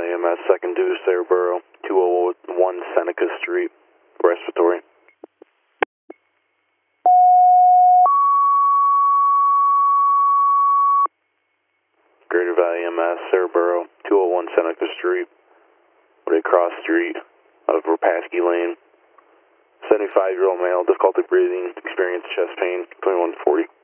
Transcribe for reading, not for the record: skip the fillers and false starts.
Valley EMS, second due, Cerebro, 201 Seneca Street, respiratory. Greater Valley EMS, Cerebro, 201 Seneca Street, Red Cross Street, out of Rapaski Lane. 75-year-old male, difficulty breathing, experienced chest pain, 2140.